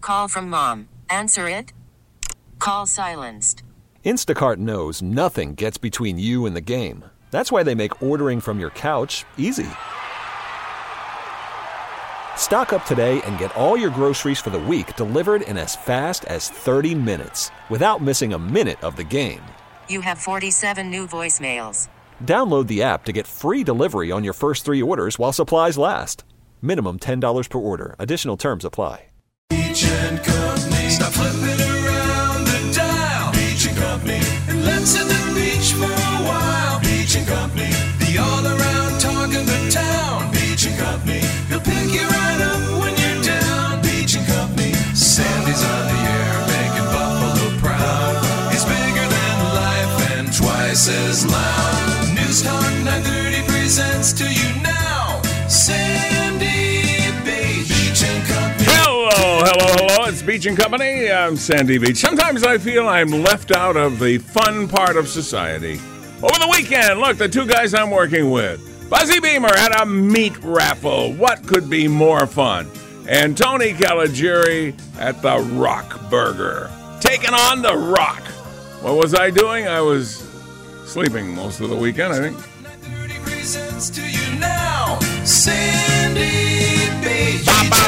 call from mom. Answer it. Call silenced. Instacart knows nothing gets between you and the game. That's why they make ordering from your couch easy. Stock up today and get all your groceries for the week delivered in as fast as 30 minutes without missing a minute of the game. You have 47 new voicemails. Download the app to get free delivery on your first 3 orders while supplies last. Minimum $10 per order. Additional terms apply. Beach and Company. Stop flipping around the dial. Beach and Company. And let's hit the beach for a while. Beach and Company. The all-around talk of the town. Beach and Company. He'll pick you right up when you're down. Beach and Company. Sandy's on the air, making Buffalo proud. He's bigger than life and twice as loud. News Talk 930 presents to you now, Sandy Beach. Beach and Company. Hello. It's Beach and Company. I'm Sandy Beach. Sometimes I feel I'm left out of the fun part of society. Over the weekend, look, the 2 guys I'm working with. Buzzy Beamer at a meat raffle. What could be more fun? And Tony Caligiuri at the Rock Burger. Taking on the Rock. What was I doing? I was sleeping most of the weekend, I think. 930 presents to you now, Sandy Beach.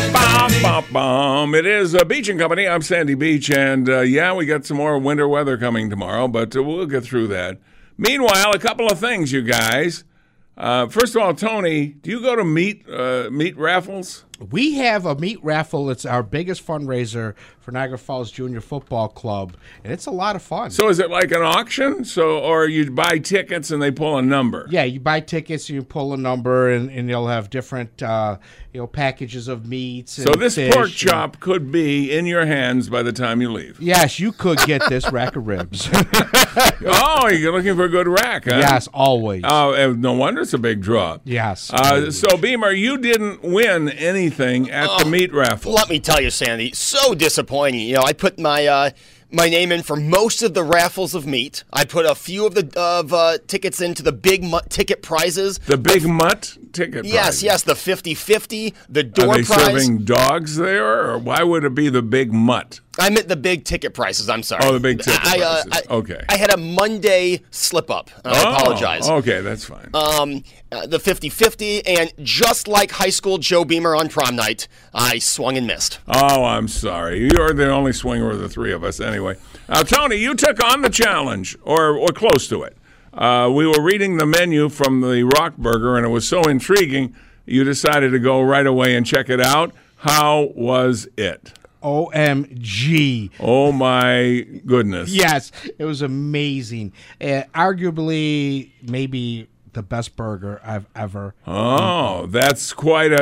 It is Beach and Company. I'm Sandy Beach, and we got some more winter weather coming tomorrow, but we'll get through that. Meanwhile, a couple of things, you guys. First of all, Tony, do you go to meat raffles? We have a meat raffle. It's our biggest fundraiser for Niagara Falls Junior Football Club, and it's a lot of fun. So is it like an auction? Or you buy tickets and they pull a number? Yeah, you buy tickets, you pull a number, and you'll have different packages of meats. And so this fish pork chop could be in your hands by the time you leave. Yes, you could get this rack of ribs. Oh, you're looking for a good rack, huh? Yes, always. Oh, no wonder it's a big draw. Yes. So, Beamer, you didn't win anything at the meat raffle. Let me tell you, Sandy, so disappointing. You know, I put my name in for most of the raffles of meat. I put a few of the tickets into the big ticket prizes. The big mutt ticket prize. Yes, the 50-50, the door Are they prize. serving dogs there, or why would it be the big mutt? I meant the big ticket prices. I'm sorry. Oh, the big ticket prices. Okay. I had a Monday slip-up. I apologize. Okay, that's fine. The 50-50, and just like high school Joe Beamer on prom night, I swung and missed. Oh, I'm sorry. You're the only swinger of the 3 of us anyway. Tony, you took on the challenge, or close to it. We were reading the menu from the Rock Burger, and it was so intriguing, you decided to go right away and check it out. How was it? OMG. Oh, my goodness. Yes, it was amazing. Arguably, maybe the best burger I've ever. Oh, that's quite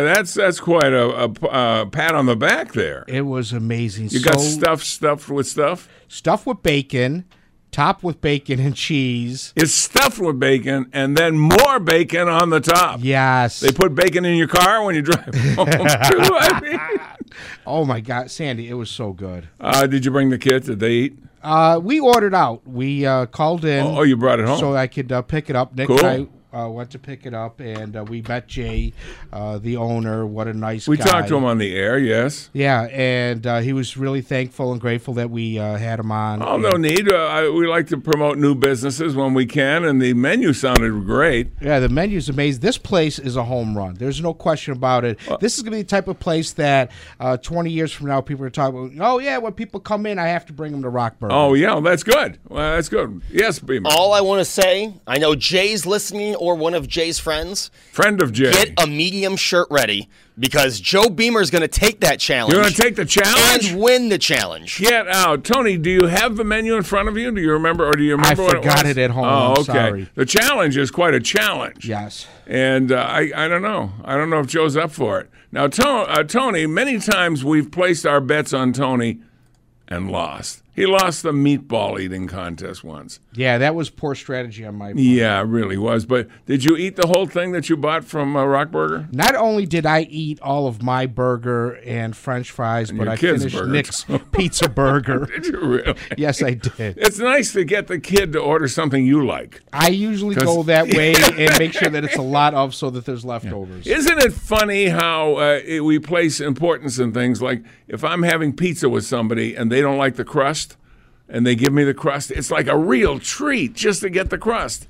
a pat on the back there. It was amazing. You got stuffed with stuff? Stuffed with bacon, topped with bacon and cheese. It's stuffed with bacon and then more bacon on the top. Yes. They put bacon in your car when you drive home, too, I mean. Oh, my God. Sandy, it was so good. Did you bring the kids? Did they eat? We ordered out. We called in. Oh, you brought it home? So I could pick it up. Nick cool. and I went to pick it up, and we met Jay, the owner. What a nice guy. We talked to him on the air, yes. Yeah, and he was really thankful and grateful that we had him on. Oh, no need. We like to promote new businesses when we can, and the menu sounded great. Yeah, the menu's amazing. This place is a home run. There's no question about it. This is going to be the type of place that 20 years from now, people are talking about, oh, yeah, when people come in, I have to bring them to Rock Burger. Oh, yeah, that's good. Well, that's good. Yes, Beamer. All I want to say, I know Jay's listening, or one of Jay's friends. Friend of Jay. Get a medium shirt ready, because Joe Beamer's going to take that challenge. You're going to take the challenge? And win the challenge. Get out. Tony, do you have the menu in front of you? Do you remember, or do you remember what it was? I forgot it at home. Oh, okay. Sorry. The challenge is quite a challenge. Yes. And I don't know. I don't know if Joe's up for it. Now, Tony, many times we've placed our bets on Tony and lost. He lost the meatball eating contest once. Yeah, that was poor strategy on my part. Yeah, it really was. But did you eat the whole thing that you bought from Rock Burger? Not only did I eat all of my burger and French fries, but your I kid's finished burger, Nick's pizza burger. Did you really? Yes, I did. It's nice to get the kid to order something you like. I usually go that way and make sure that it's a lot of so that there's leftovers. Isn't it funny how we place importance in things like if I'm having pizza with somebody and they don't like the crust and they give me the crust, it's like a real treat just to get the crust.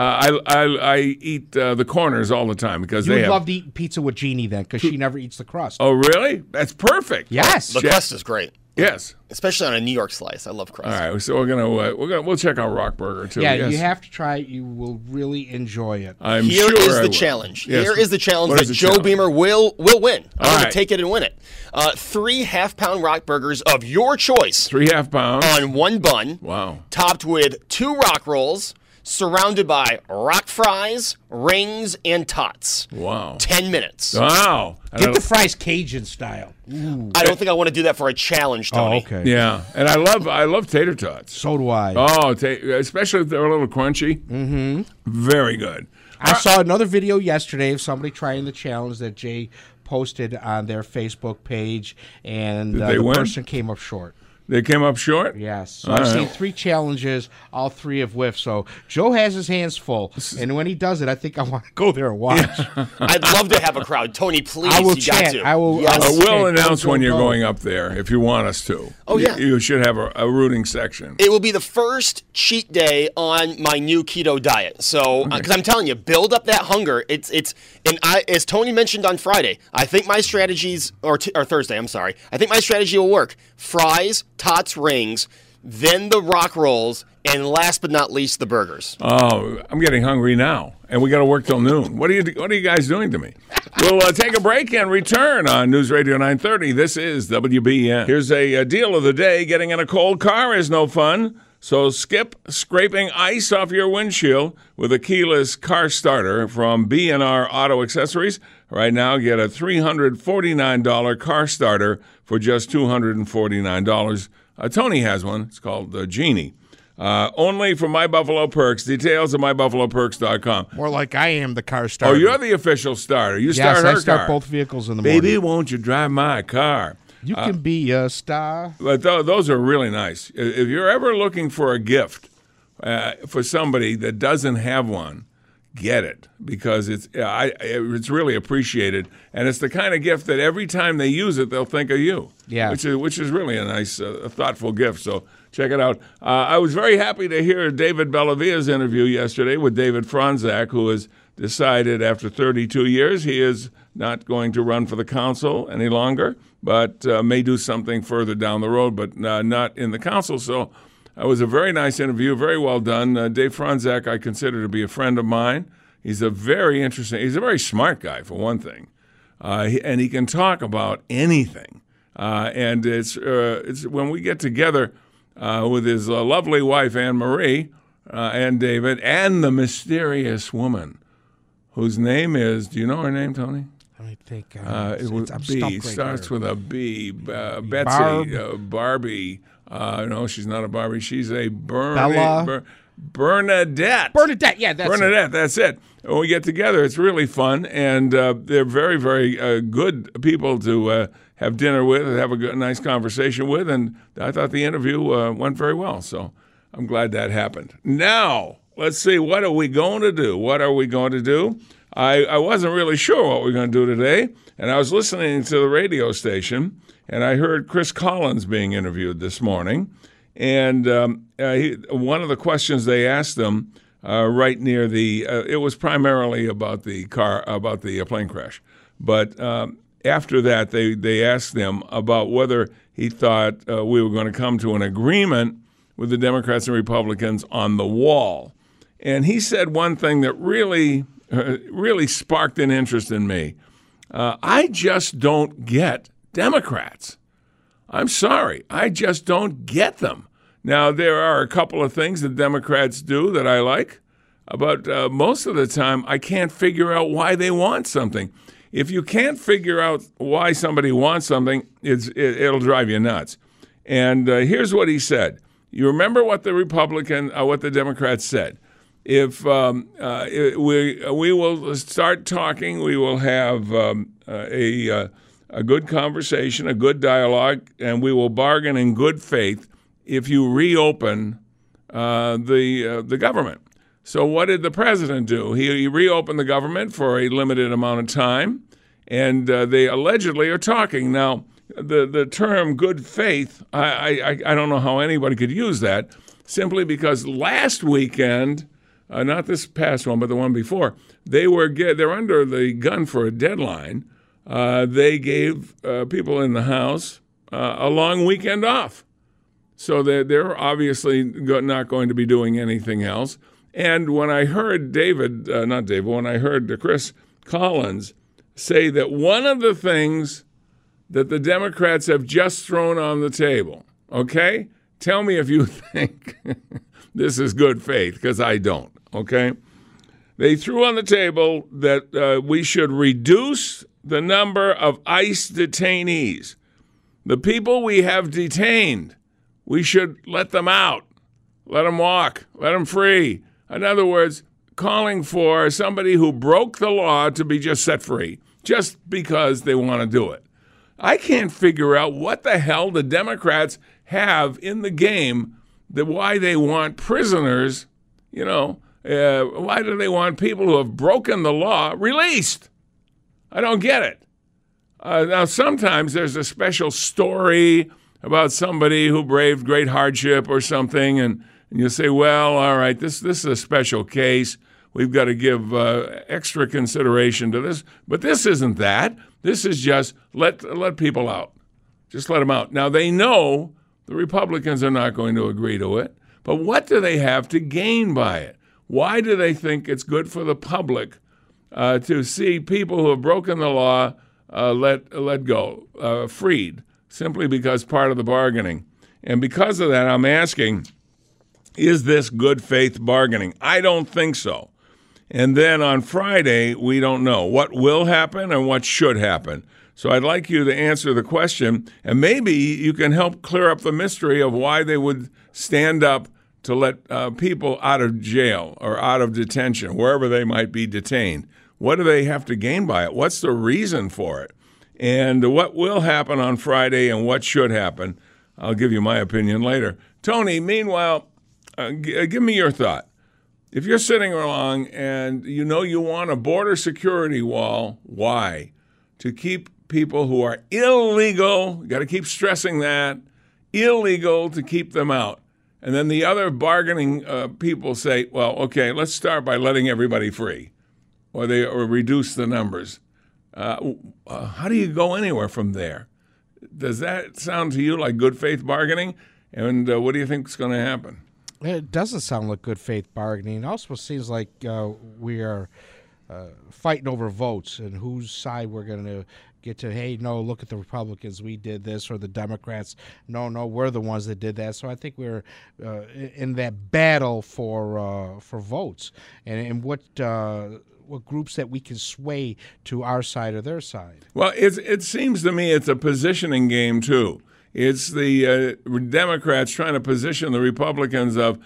I eat the corners all the time because You they would have. love to eat pizza with Jeannie then because she never eats the crust. Oh, really? That's perfect. Yes. The crust is great, Yes. especially on a New York slice. I love crust. All right. So we'll check out Rock Burger too. Yeah, Yes. you have to try it. You will really enjoy it. I'm Here sure is I the will. challenge. Yes. Here is the challenge What that is the Joe challenge? Beamer will win. I'm All going right. to take it and win it. 3 half-pound rock burgers of your choice 3.5 pounds. on one bun, Wow. topped with 2 rock rolls, surrounded by rock fries, rings, and tots. Wow. 10 minutes. Wow. Get the fries Cajun style. I don't think I want to do that for a challenge, Tony. Oh, okay. Yeah, and I love tater tots. So do I. Oh, especially if they're a little crunchy. Mm-hmm. Very good. I saw another video yesterday of somebody trying the challenge that Jay posted on their Facebook page, and Did they the win? person came up short. They came up short? Yes. So All I've right. seen 3 challenges, all 3 have whiffed. So Joe has his hands full, and when he does it, I think I want to go there and watch. I'd love to have a crowd. Tony, please, I will you got chant. to. I will. Yes. I will We'll chant, announce go, when you're go. going up there if you want us to. Oh, yeah. You should have a rooting section. It will be the first cheat day on my new keto diet. So, because I'm telling you, build up that hunger. As Tony mentioned on Friday, I think my strategies, or Thursday, I'm sorry. I think my strategy will work. Fries, tots, rings, then the rock rolls, and last but not least, the burgers. Oh, I'm getting hungry now, and we got to work till noon. What are you guys doing to me? We'll take a break and return on News Radio 930. This is WBN. Here's a deal of the day. Getting in a cold car is no fun, so skip scraping ice off your windshield with a keyless car starter from B&R Auto Accessories. Right now, get a $349 car starter for just $249. Tony has one. It's called the Genie. Only for My Buffalo Perks. Details at mybuffaloperks.com. More like I am the car Oh, starter. you're the official starter. You yes, start her I start car. both vehicles in the Baby, morning. won't you drive my car? You can be a star. But those are really nice. If you're ever looking for a gift for somebody that doesn't have one, get it because it's really appreciated, and it's the kind of gift that every time they use it, they'll think of you. Yeah. which is really a nice, thoughtful gift. So check it out. I was very happy to hear David Bellavia's interview yesterday with David Franzak, who has decided after 32 years he is not going to run for the council any longer, but may do something further down the road, but not in the council. So it was a very nice interview, very well done. Dave Franzak I consider to be a friend of mine. He's a very smart guy, for one thing, and he can talk about anything. And it's when we get together with his lovely wife, Anne Marie, and David, and the mysterious woman whose name is, do you know her name, Tony? I think It would I'm B. stumped right Starts here. with a B. Betsy. Barb. Barbie. No, she's not a Barbie. She's a Bella. Bernadette. Bernadette. Yeah, that's it. Bernadette, that's it. When we get together, it's really fun, and they're very, very good people to have dinner with and have a nice conversation with, and I thought the interview went very well, so I'm glad that happened. Now, let's see, what are we going to do? What are we going to do? I wasn't really sure what we were going to do today, and I was listening to the radio station, and I heard Chris Collins being interviewed this morning, and one of the questions they asked him right near it was primarily about the plane crash, but after that they asked him about whether he thought we were going to come to an agreement with the Democrats and Republicans on the wall, and he said one thing that really sparked an interest in me. I just don't get Democrats. I'm sorry. I just don't get them. Now, there are a couple of things that Democrats do that I like, but most of the time I can't figure out why they want something. If you can't figure out why somebody wants something, it'll drive you nuts. And here's what he said. You remember what the Democrats said. If we will start talking, we will have a good conversation, a good dialogue, and we will bargain in good faith if you reopen the government. So what did the president do? He reopened the government for a limited amount of time, and they allegedly are talking. Now, the term good faith, I don't know how anybody could use that, simply because last weekend, not this past one, but the one before, they're under the gun for a deadline. They gave people in the House a long weekend off. So they're obviously not going to be doing anything else. And when I heard when I heard Chris Collins say that one of the things that the Democrats have just thrown on the table, okay? Tell me if you think this is good faith, because I don't, okay? They threw on the table that we should reduce the number of ICE detainees. The people we have detained, we should let them out, let them walk, let them free. In other words, calling for somebody who broke the law to be just set free, just because they want to do it. I can't figure out what the hell the Democrats have in the game, why they want prisoners, why do they want people who have broken the law released? I don't get it. Now, sometimes there's a special story about somebody who braved great hardship or something, and you say, well, all right, this is a special case. We've got to give extra consideration to this. But this isn't that. This is just let people out. Just let them out. Now, they know the Republicans are not going to agree to it, but what do they have to gain by it? Why do they think it's good for the public to see people who have broken the law let go, freed, simply because part of the bargaining? And because of that, I'm asking, is this good faith bargaining? I don't think so. And then on Friday, we don't know what will happen and what should happen. So I'd like you to answer the question, and maybe you can help clear up the mystery of why they would stand up to let people out of jail or out of detention, wherever they might be detained. What do they have to gain by it? What's the reason for it? And what will happen on Friday and what should happen? I'll give you my opinion later. Tony, meanwhile, give me your thought. If you're sitting along and you know you want a border security wall, why? To keep people who are illegal, you got to keep stressing that, illegal, to keep them out. And then the other bargaining people say, well, okay, let's start by letting everybody free, or reduce the numbers. How do you go anywhere from there? Does that sound to you like good faith bargaining? And what do you think is going to happen? It doesn't sound like good faith bargaining. It also seems like we are fighting over votes and whose side we're going to get to. Hey, no, look at the Republicans, we did this, or the Democrats, no, we're the ones that did that. So I think we're in that battle for votes and what groups that we can sway to our side or their side. Well, it seems to me it's a positioning game too. It's the Democrats trying to position the Republicans of,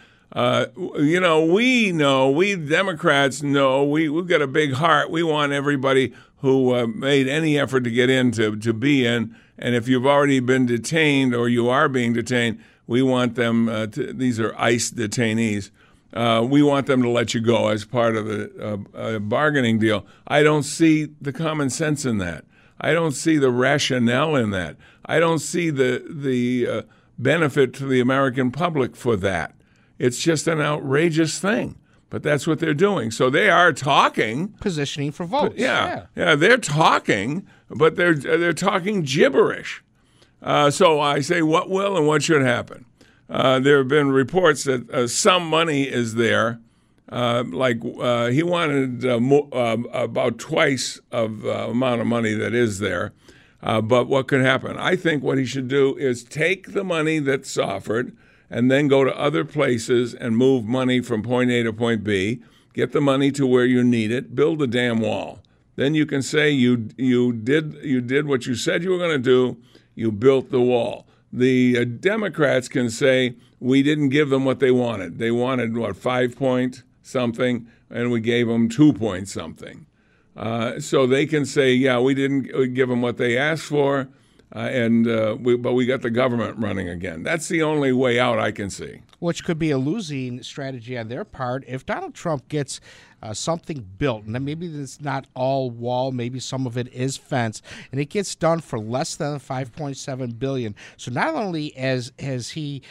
we Democrats know, we've got a big heart. We want everybody who made any effort to get in to be in. And if you've already been detained or you are being detained, we want them, these are ICE detainees, we want them to let you go as part of the bargaining deal. I don't see the common sense in that. I don't see the rationale in that. I don't see the benefit to the American public for that. It's just an outrageous thing. But that's what they're doing. So they are talking. Positioning for votes. Yeah, they're talking, but they're talking gibberish. So I say what will and what should happen. There have been reports that some money is there. He wanted about twice of the amount of money that is there. But what could happen? I think what he should do is take the money that's offered and then go to other places and move money from point A to point B, get the money to where you need it, build a damn wall. Then you can say you did what you said you were going to do, you built the wall. the Democrats can say we didn't give them what they wanted. They wanted, 5 point something, and we gave them 2 point something. So they can say, yeah, we didn't give them what they asked for, but we got the government running again. That's the only way out I can see. Which could be a losing strategy on their part if Donald Trump gets something built, and then maybe it's not all wall, maybe some of it is fence, and it gets done for less than $5.7 billion. So not only has he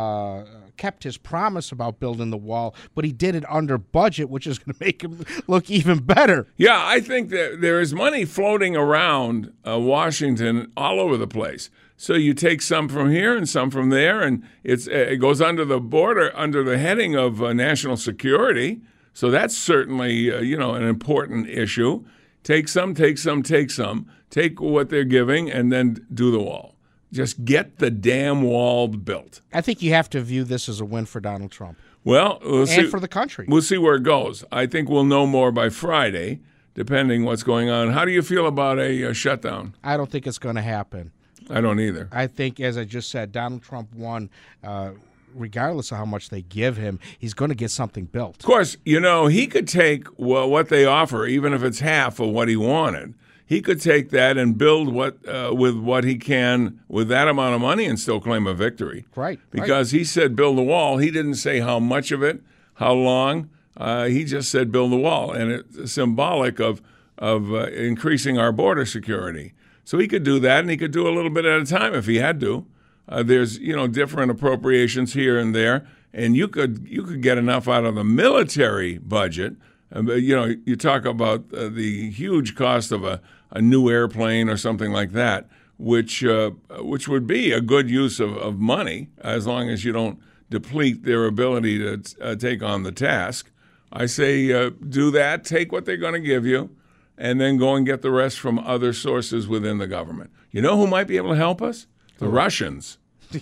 kept his promise about building the wall, but he did it under budget, which is going to make him look even better. Yeah, I think that there is money floating around Washington all over the place. So you take some from here and some from there, and it goes under the border, under the heading of national security. So that's certainly, an important issue. Take some, take some, take some. Take what they're giving and then do the wall. Just get the damn wall built. I think you have to view this as a win for Donald Trump. Well, we'll see. And for the country. We'll see where it goes. I think we'll know more by Friday, depending what's going on. How do you feel about a shutdown? I don't think it's going to happen. I don't either. I think, as I just said, Donald Trump won. Regardless of how much they give him, he's going to get something built. Of course, he could take what they offer, even if it's half of what he wanted. He could take that and build with what he can with that amount of money and still claim a victory. Right. Because he said build the wall. He didn't say how much of it, how long. He just said build the wall, and it's symbolic of increasing our border security. So he could do that, and he could do a little bit at a time if he had to. There's different appropriations here and there, and you could get enough out of the military budget. You talk about the huge cost of a new airplane or something like that, which would be a good use of money as long as you don't deplete their ability to take on the task. I say do that, take what they're going to give you, and then go and get the rest from other sources within the government. You know who might be able to help us? The Russians.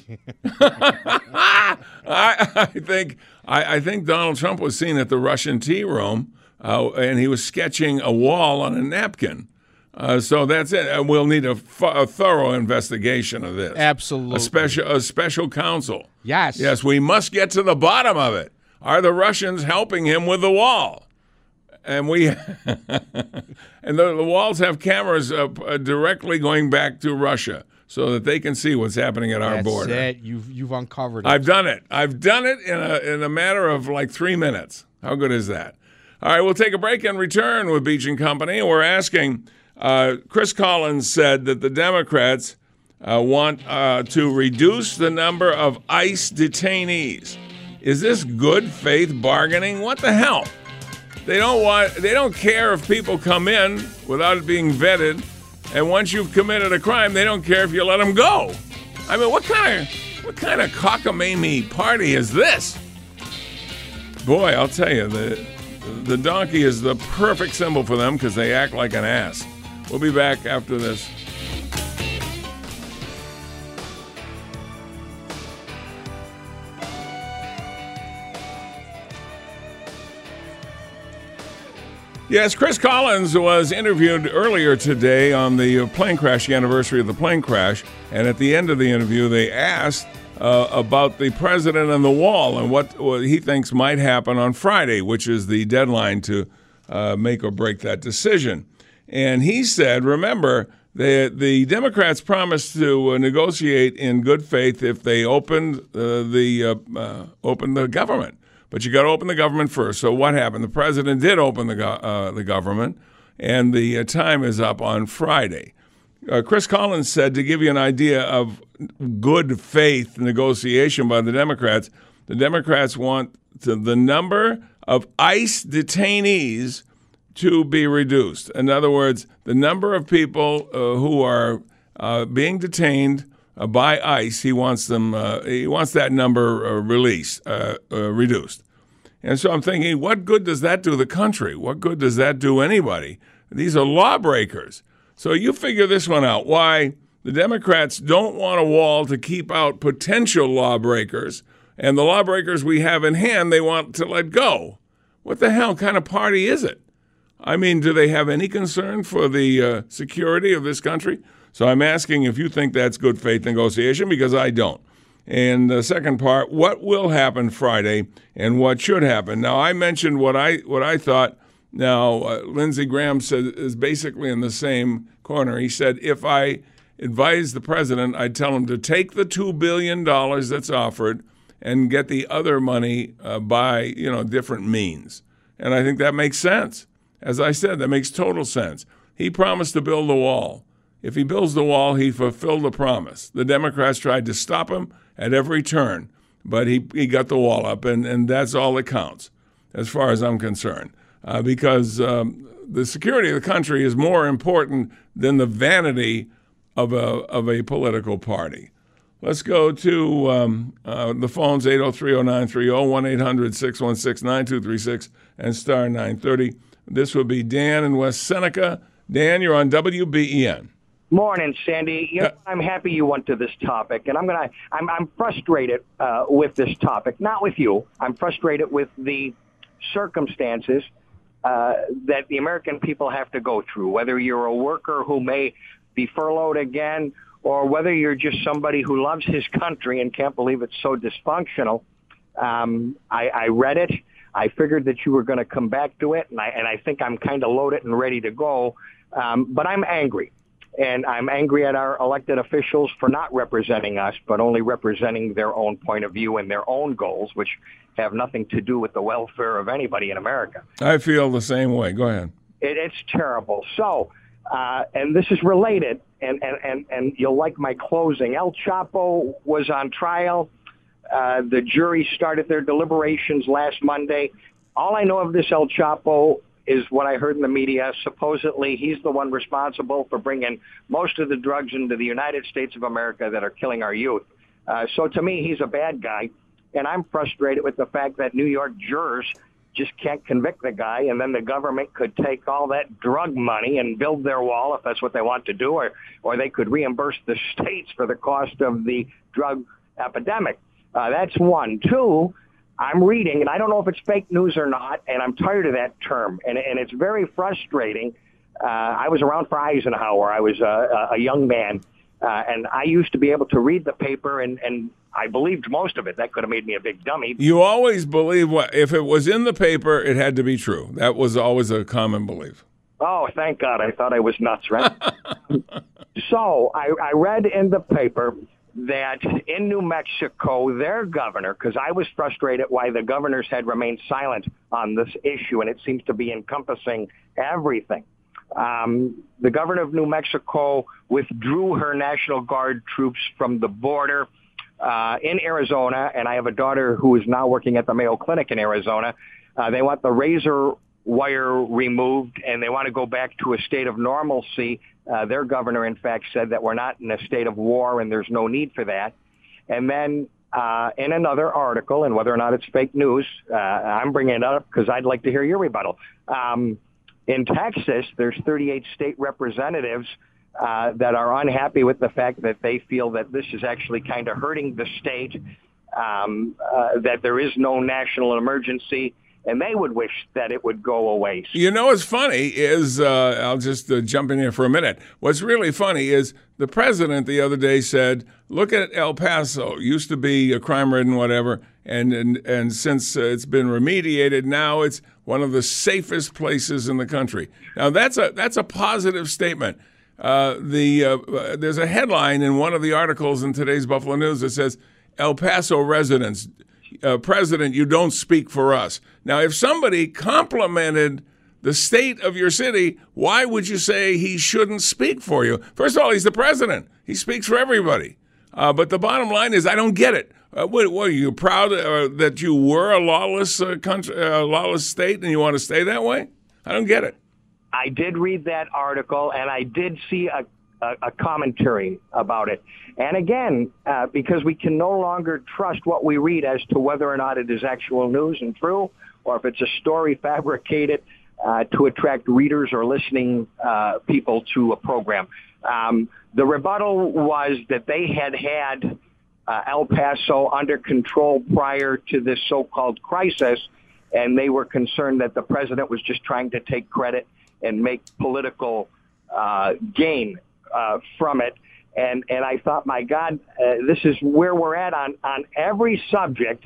I think Donald Trump was seen at the Russian tea room, and he was sketching a wall on a napkin. So that's it. We'll need a thorough investigation of this. Absolutely. A special counsel. Yes. Yes, we must get to the bottom of it. Are the Russians helping him with the wall? And and the walls have cameras directly going back to Russia so that they can see what's happening at our border. That's it. You've uncovered it. I've done it. I've done it in a matter of like 3 minutes. How good is that? All right, we'll take a break and return with Beach and Company. We're asking, Chris Collins said that the Democrats want to reduce the number of ICE detainees. Is this good faith bargaining? What the hell? They don't care if people come in without it being vetted, and once you've committed a crime, they don't care if you let them go. I mean, what kind of cockamamie party is this? Boy, I'll tell you, the donkey is the perfect symbol for them because they act like an ass. We'll be back after this. Yes, Chris Collins was interviewed earlier today on the plane crash, the anniversary of the plane crash. And at the end of the interview, they asked about the president and the wall and what he thinks might happen on Friday, which is the deadline to make or break that decision. And he said, remember, the Democrats promised to negotiate in good faith if they opened the government. But you got to open the government first. So what happened? The president did open the government, and the time is up on Friday. Chris Collins said, to give you an idea of good faith negotiation by the Democrats want the number of ICE detainees to be reduced. In other words, the number of people who are being detained by ICE, he wants that number reduced. And so I'm thinking, what good does that do the country? What good does that do anybody? These are lawbreakers. So you figure this one out, why the Democrats don't want a wall to keep out potential lawbreakers, and the lawbreakers we have in hand they want to let go. What the hell kind of party is it? I mean, do they have any concern for the security of this country? So I'm asking if you think that's good faith negotiation, because I don't. And the second part, what will happen Friday and what should happen? Now, I mentioned what I thought. Now, Lindsey Graham is basically in the same corner. He said, if I advise the president, I'd tell him to take the $2 billion that's offered and get the other money by, different means. And I think that makes sense. As I said, that makes total sense. He promised to build the wall. If he builds the wall, he fulfilled the promise. The Democrats tried to stop him at every turn, but he got the wall up, and that's all that counts, as far as I'm concerned, because the security of the country is more important than the vanity of a political party. Let's go to the phones, 803-0930, 1-800-616-9236, and star 930. This would be Dan in West Seneca. Dan, you're on WBEN. Morning, Sandy. I'm happy you went to this topic, and I'm frustrated with this topic. Not with you. I'm frustrated with the circumstances that the American people have to go through. Whether you're a worker who may be furloughed again, or whether you're just somebody who loves his country and can't believe it's so dysfunctional. I read it. I figured that you were going to come back to it, and I think I'm kind of loaded and ready to go. But I'm angry. And I'm angry at our elected officials for not representing us, but only representing their own point of view and their own goals, which have nothing to do with the welfare of anybody in America. I feel the same way. Go ahead. It's terrible. So, and this is related, and you'll like my closing. El Chapo was on trial. The jury started their deliberations last Monday. All I know of this El Chapo is what I heard in the media. Supposedly, he's the one responsible for bringing most of the drugs into the United States of America that are killing our youth. So to me, he's a bad guy, and I'm frustrated with the fact that New York jurors just can't convict the guy, and then the government could take all that drug money and build their wall if that's what they want to do, or they could reimburse the states for the cost of the drug epidemic. That's one. Two, I'm reading, and I don't know if it's fake news or not, and I'm tired of that term, and it's very frustrating. I was around for Eisenhower. I was a young man, and I used to be able to read the paper, and I believed most of it. That could have made me a big dummy. You always believe if it was in the paper, it had to be true. That was always a common belief. Oh, thank God. I thought I was nuts, right? So I read in the paper that in New Mexico, their governor, because I was frustrated why the governors had remained silent on this issue, and it seems to be encompassing everything. The governor of New Mexico withdrew her National Guard troops from the border in Arizona, and I have a daughter who is now working at the Mayo Clinic in Arizona. They want the razor wire removed, and they want to go back to a state of normalcy. Their governor, in fact, said that we're not in a state of war and there's no need for that. And then in another article, and whether or not it's fake news, I'm bringing it up because I'd like to hear your rebuttal. In Texas, there's 38 state representatives that are unhappy with the fact that they feel that this is actually kind of hurting the state, that there is no national emergency, and they would wish that it would go away. You know what's funny is, I'll just jump in here for a minute. What's really funny is the president the other day said, look at El Paso. Used to be a crime-ridden whatever, and since it's been remediated, now it's one of the safest places in the country. Now, that's a positive statement. There's a headline in one of the articles in today's Buffalo News that says, El Paso residents, President, you don't speak for us. Now, if somebody complimented the state of your city, why would you say he shouldn't speak for you? First of all, he's the president. He speaks for everybody. But the bottom line is, I don't get it. What are you proud that you were a lawless country, lawless state, and you want to stay that way? I don't get it. I did read that article, and I did see a commentary about it. And again, because we can no longer trust what we read as to whether or not it is actual news and true, or if it's a story fabricated to attract readers or listening people to a program. The rebuttal was that they had El Paso under control prior to this so-called crisis, and they were concerned that the president was just trying to take credit and make political gain from it. And I thought, my God, this is where we're at on every subject.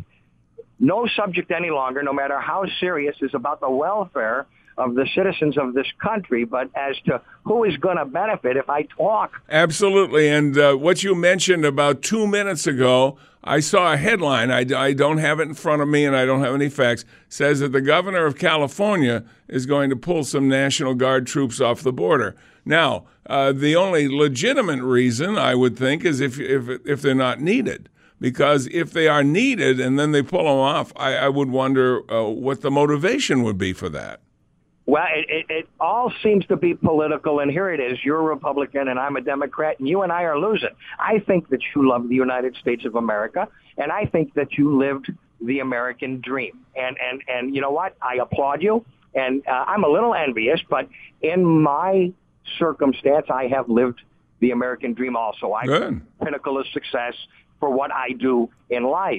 No subject any longer, no matter how serious, is about the welfare of the citizens of this country, but as to who is going to benefit if I talk. Absolutely. And what you mentioned about 2 minutes ago, I saw a headline. I don't have it in front of me, and I don't have any facts. Says that the governor of California is going to pull some National Guard troops off the border. Now, the only legitimate reason, I would think, is if they're not needed. Because if they are needed and then they pull them off, I would wonder what the motivation would be for that. Well, it all seems to be political, and here it is. You're a Republican, and I'm a Democrat, and you and I are losing. I think that you love the United States of America, and I think that you lived the American dream. And you know what? I applaud you, and I'm a little envious, but in my circumstance, I have lived the American dream also. I'm the pinnacle of success for what I do in life,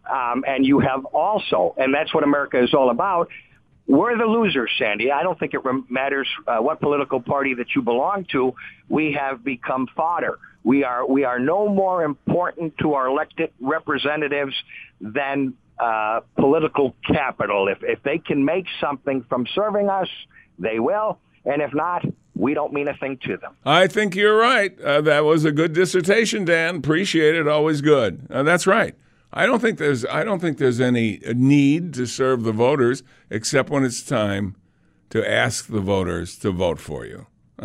and you have also, and that's what America is all about. We're the losers, Sandy. I don't think it matters what political party that you belong to. We have become fodder. We are no more important to our elected representatives than political capital. If they can make something from serving us, they will. And if not, we don't mean a thing to them. I think you're right. That was a good dissertation, Dan. Appreciate it. Always good. That's right. I don't think there's any need to serve the voters except when it's time to ask the voters to vote for you.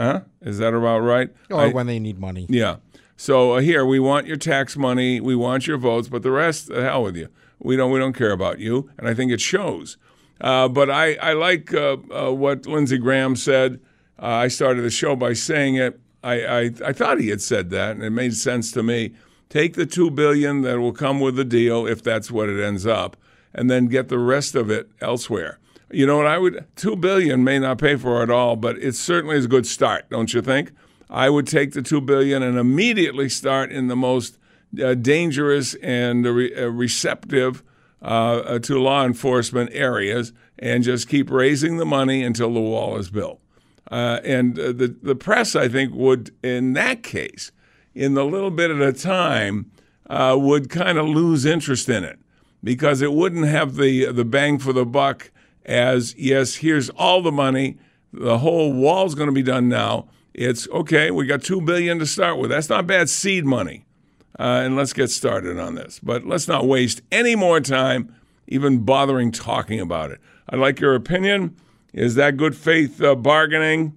Is that about right? Or when they need money. Yeah. So here, we want your tax money, we want your votes, but the rest, the hell with you. We don't care about you, and I think it shows. But I like what Lindsey Graham said. I started the show by saying it. I thought he had said that, and it made sense to me. Take the $2 billion that will come with the deal, if that's what it ends up, and then get the rest of it elsewhere. You know what $2 billion may not pay for it all, but it certainly is a good start, don't you think? I would take the $2 billion and immediately start in the most dangerous and receptive to law enforcement areas, and just keep raising the money until the wall is built. And the press, I think, would, in that case, in the little bit at a time, would kind of lose interest in it, because it wouldn't have the bang for the buck as, yes, here's all the money, the whole wall's going to be done now. It's, okay, we got $2 billion to start with. That's not bad seed money, and let's get started on this. But let's not waste any more time even bothering talking about it. I'd like your opinion. Is that good faith bargaining?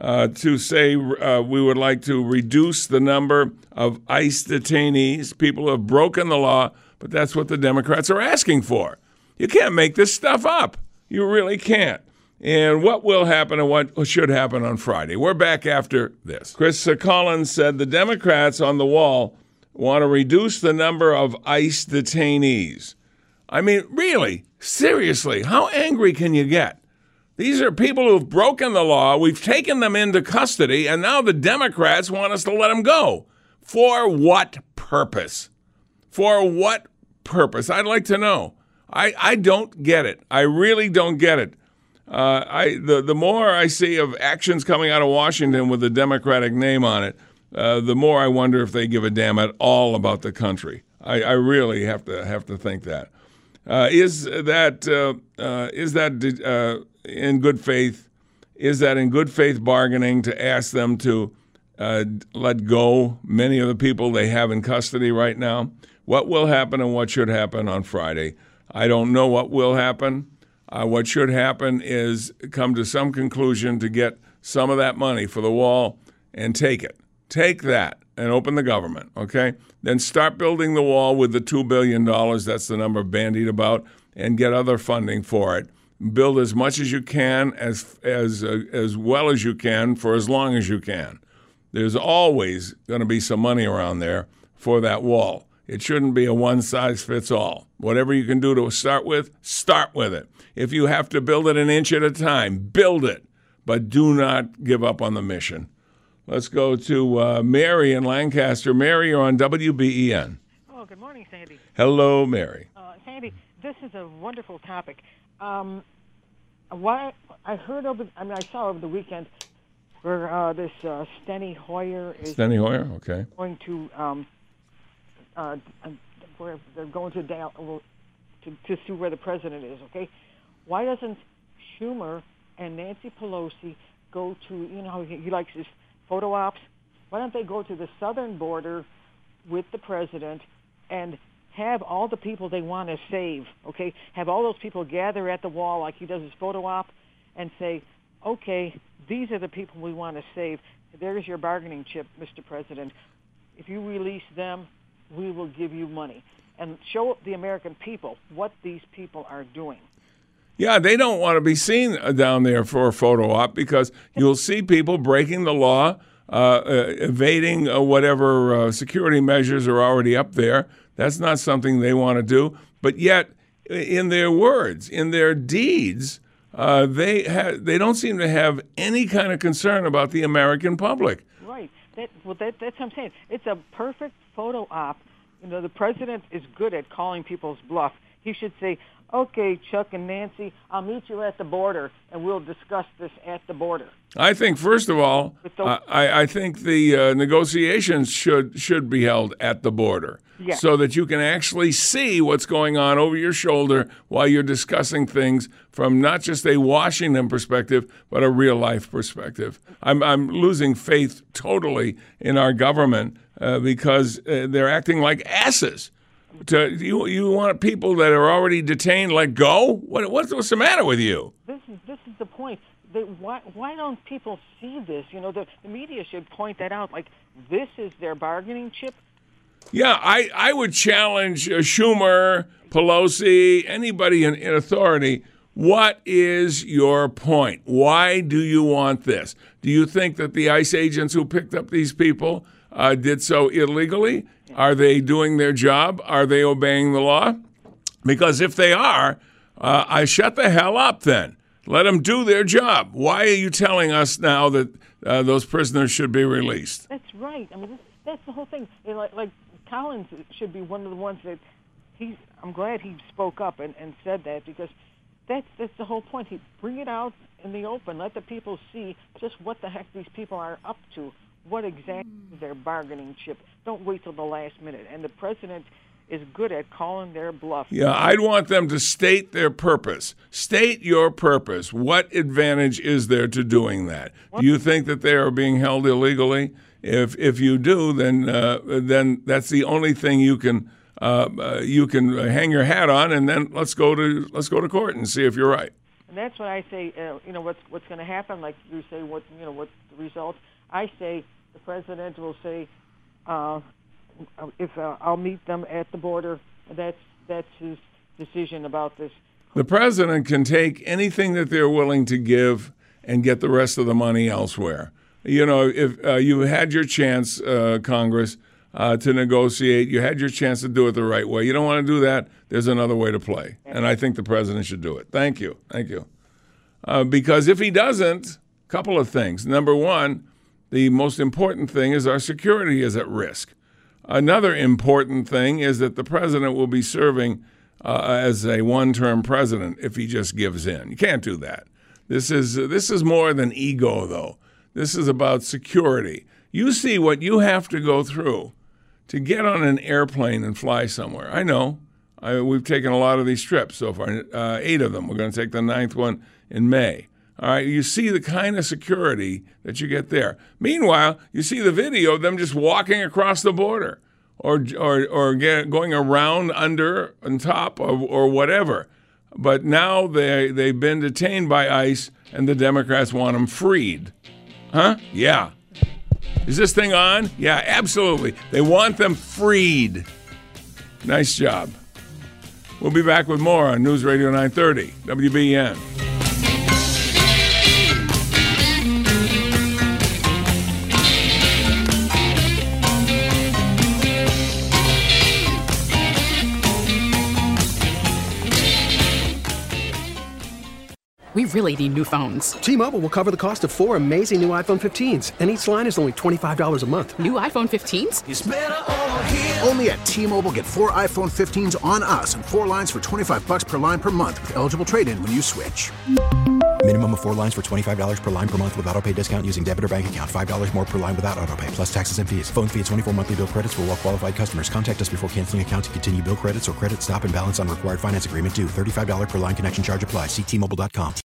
To say we would like to reduce the number of ICE detainees, people who have broken the law, but that's what the Democrats are asking for. You can't make this stuff up. You really can't. And what will happen and what should happen on Friday? We're back after this. Chris Collins said the Democrats on the wall want to reduce the number of ICE detainees. I mean, really, seriously, how angry can you get? These are people who've broken the law. We've taken them into custody, and now the Democrats want us to let them go. For what purpose? For what purpose? I'd like to know. I don't get it. I really don't get it. The more I see of actions coming out of Washington with the Democratic name on it, the more I wonder if they give a damn at all about the country. I really have to think that. Is that in good faith? Is that in good faith bargaining to ask them to let go many of the people they have in custody right now? What will happen and what should happen on Friday? I don't know what will happen. What should happen is come to some conclusion to get some of that money for the wall and take it. Take that and open the government, okay? Then start building the wall with the $2 billion. That's the number bandied about, and get other funding for it. Build as much as you can, as well as you can, for as long as you can. There's always going to be some money around there for that wall. It shouldn't be a one-size-fits-all. Whatever you can do to start with it. If you have to build it an inch at a time, build it. But do not give up on the mission. Let's go to Mary in Lancaster. Mary, you're on WBEN. Oh, good morning, Sandy. Hello, Mary. Sandy, this is a wonderful topic. I saw over the weekend where this Steny Hoyer is Steny Hoyer, okay. going to where they're going to see where the president is. Okay, why doesn't Schumer and Nancy Pelosi go to, you know, he likes his photo ops? Why don't they go to the southern border with the president and have all the people they want to save, okay? Have all those people gather at the wall like he does his photo op and say, okay, these are the people we want to save. There's your bargaining chip, Mr. President. If you release them, we will give you money. And show the American people what these people are doing. Yeah, they don't want to be seen down there for a photo op because you'll see people breaking the law, evading whatever security measures are already up there. That's not something they want to do. But yet, in their words, in their deeds, they don't seem to have any kind of concern about the American public. Right. That's what I'm saying. It's a perfect photo op. You know, the president is good at calling people's bluff. He should say, okay, Chuck and Nancy, I'll meet you at the border, and we'll discuss this at the border. I think, first of all, I think the negotiations should be held at the border so that you can actually see what's going on over your shoulder while you're discussing things from not just a Washington perspective, but a real-life perspective. I'm losing faith totally in our government because they're acting like asses. You want people that are already detained let go? What's the matter with you? This is the point. Why don't people see this? You know, the media should point that out. Like, this is their bargaining chip. Yeah, I would challenge Schumer, Pelosi, anybody in authority. What is your point? Why do you want this? Do you think that the ICE agents who picked up these people did so illegally? Are they doing their job? Are they obeying the law? Because if they are, I shut the hell up then. Let them do their job. Why are you telling us now that those prisoners should be released? That's right. I mean, that's the whole thing. Like Collins should be one of the ones that I'm glad he spoke up and said that, because that's the whole point. He bring it out in the open. Let the people see just what the heck these people are up to. What exactly is their bargaining chip? Don't wait till the last minute. And the president is good at calling their bluff. Yeah, I'd want them to state their purpose. State your purpose. What advantage is there to doing that? Do you think that they are being held illegally? If you do, then that's the only thing you can hang your hat on, and then let's go to court and see if you're right. And that's what I say. What's going to happen? Like you say, what's the result? I say the president will say, if I'll meet them at the border. That's his decision about this. The president can take anything that they're willing to give and get the rest of the money elsewhere. You know, if you had your chance, Congress, to negotiate, you had your chance to do it the right way. You don't want to do that, there's another way to play. And I think the president should do it. Thank you. Because if he doesn't, a couple of things. Number one, the most important thing is our security is at risk. Another important thing is that the president will be serving as a one-term president if he just gives in. You can't do that. This is more than ego, though. This is about security. You see what you have to go through to get on an airplane and fly somewhere. I know. We've taken a lot of these trips so far, 8 of them. We're going to take the 9th one in May. All right, you see the kind of security that you get there. Meanwhile, you see the video of them just walking across the border or going around under and top or whatever. But now they've been detained by ICE, and the Democrats want them freed. Huh? Yeah. Is this thing on? Yeah, absolutely. They want them freed. Nice job. We'll be back with more on News Radio 930, WBN. We really need new phones. T-Mobile will cover the cost of 4 amazing new iPhone 15s, and each line is only $25 a month. New iPhone 15s? It's better over here. Only at T-Mobile, get 4 iPhone 15s on us and 4 lines for $25 per line per month with eligible trade-in when you switch. Minimum of 4 lines for $25 per line per month with autopay discount using debit or bank account. $5 more per line without autopay, plus taxes and fees. Phone fee at 24 monthly bill credits for well-qualified customers. Contact us before canceling account to continue bill credits or credit stop and balance on required finance agreement due. $35 per line connection charge applies. See T-Mobile.com.